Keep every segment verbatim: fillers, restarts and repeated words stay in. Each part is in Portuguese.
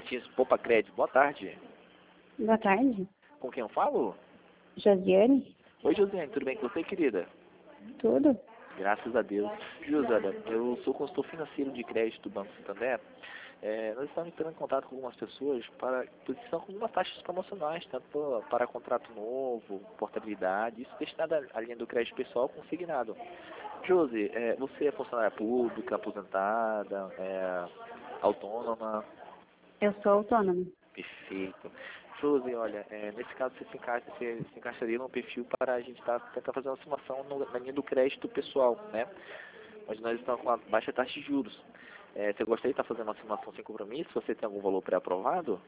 Martins Poupa Crédito. Boa tarde. Boa tarde. Com quem eu falo? Josiane? Oi, Josiane, tudo bem com você, querida? Tudo? Graças a Deus. Josiane, eu sou consultor financeiro de crédito do Banco Santander. É, nós estamos entrando em contato com algumas pessoas para que estão com algumas taxas promocionais, tanto para contrato novo, portabilidade, isso destinado à linha do crédito pessoal consignado. Josi, é, você é funcionária pública, aposentada, é, autônoma? Eu sou autônoma. Perfeito. Josi, olha, é, nesse caso você se, encaixa, você se encaixaria no perfil para a gente tá, tentar fazer uma simulação no, na linha do crédito pessoal, né? Onde nós estamos com uma baixa taxa de juros. É, você gostaria de estar fazendo uma simulação sem compromisso? Você tem algum valor pré-aprovado?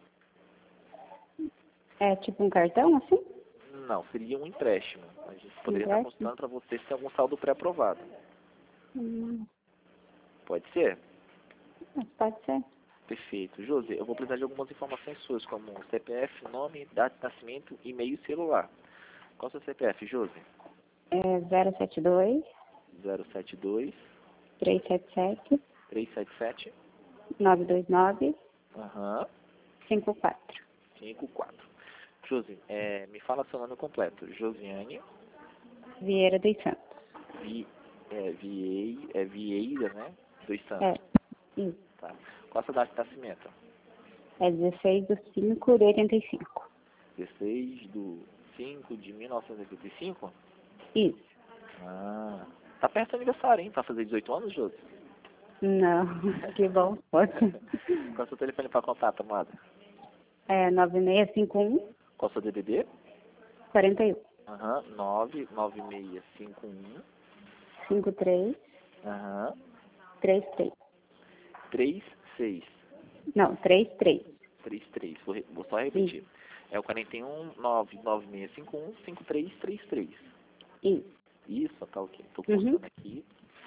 É tipo um cartão, assim? Não, seria um empréstimo. A gente poderia estar Empréstimo? consultando para você se tem algum saldo pré-aprovado. Hum, Pode ser? pode ser. Perfeito. Josi, eu vou precisar de algumas informações suas, como C P F, nome, data de nascimento, e-mail e celular. Qual é o seu C P F, Josi? É zero sete dois, zero sete dois, três sete sete, três sete sete, nove dois nove, aham, cinco quatro. cinco quatro. Josi, é, me fala seu nome completo. Josiane Vieira dos Santos. Vi, é, Viei, é Vieira, né? Dos É, Santos. isso. Tá. Qual a sua data de nascimento? É dezesseis de cinco de oitenta e cinco. dezesseis de cinco de mil novecentos e oitenta e cinco? Isso. Ah, tá perto do aniversário, hein? Pra fazer dezoito anos, Josi? Não, que bom. Pode. Qual é o seu telefone para contato, amada? É nove seis cinco um, Qual é o seu D D D? quarenta e um, Aham, nove nove seis cinco um, cinco três, aham, três três. três seis Não, três três. três três. Vou, re- vou só repetir. É o quarenta e um, nove nove seis cinco um, cinco três três três. Isso. Isso, tá ok. Tô Uhum. consultando aqui.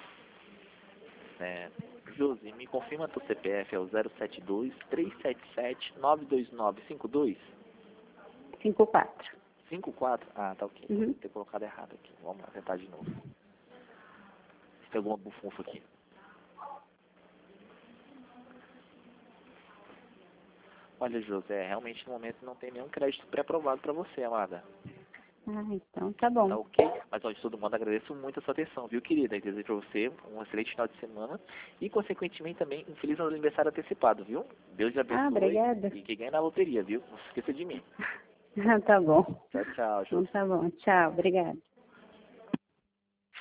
É, Josi, me confirma teu C P F, é o zero sete dois, três sete sete, nove dois nove cinco dois? cinco quatro. cinco quatro? Ah, tá ok. Uhum. Vou ter colocado errado aqui. Vamos lá, tentar de novo. Tem alguma bufunfa aqui. Olha, José, realmente no momento não tem nenhum crédito pré-aprovado para você, amada. Ah, então tá Tá bom. ok? Mas, olha, de todo mundo, agradeço muito a sua atenção, viu, querida? E desejo para você um excelente final de semana e, consequentemente, também um feliz aniversário antecipado, viu? Deus te Ah, abençoe obrigada. e que ganhe na loteria, viu? Não se esqueça de mim. Tá bom. Tchau, tchau, Então José. tá bom. Tchau, obrigada.